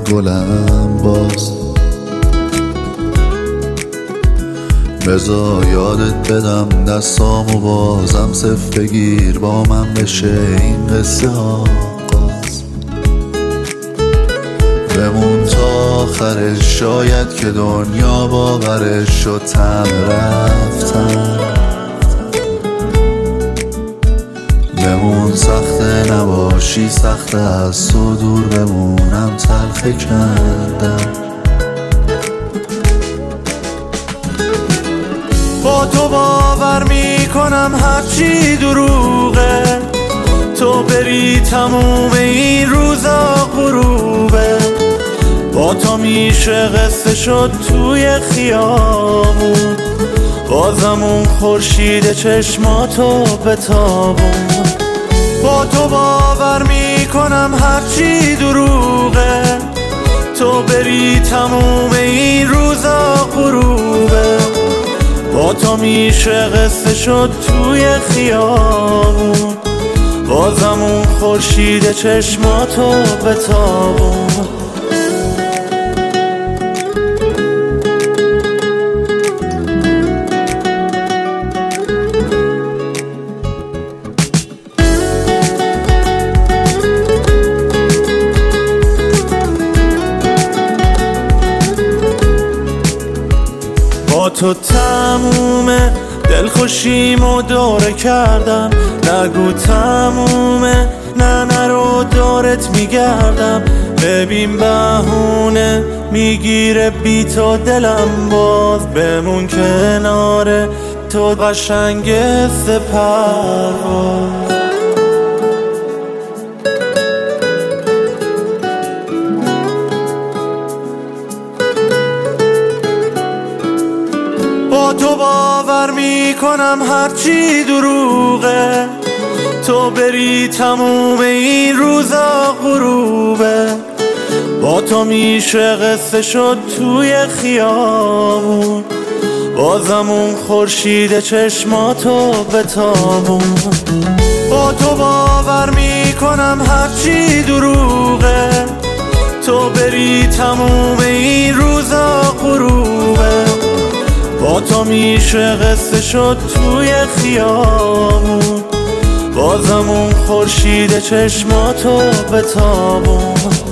گلم باز. بذار یادت بدم دستامو بازم صف بگیر، با من بشه این قصه آغاز. بمون تا آخرش، شاید که دنیا باورش شد تم رفتن. بمون سخته نباشی، سخته از تو دور بمونم تلخ کردم. با تو باور میکنم هرچی دروغه، تو بری تموم این روزا غروبه. با تو میشه قصه شد توی خیابون، بازم اون خورشید چشماتو بتابون. با تو باور میکنم هرچی دروغه، تو بری تموم این روزا غروبه. با تو میشه قصه شد توی خیابون، بازم اون خورشید چشماتو بتابون. با تو تمومه دلخوشیمو دوره کردم، نگو تمومه نه نرو دورت میگردم. ببین بهونه میگیره بی تو دلم باز، بمون کنار تو قشنگ سپرواز. با تو باور میکنم هرچی دروغه، تو بری تموم این روزا غروبه. با تو میشه قصه شد توی خیابون، بازم اون خورشید چشماتو بتابون. با تو باور میکنم هرچی دروغه، تو بری تموم این روزا غروبه. با تو میشه قصه شد توی خیابون، بازم اون خورشید چشماتو بتابون.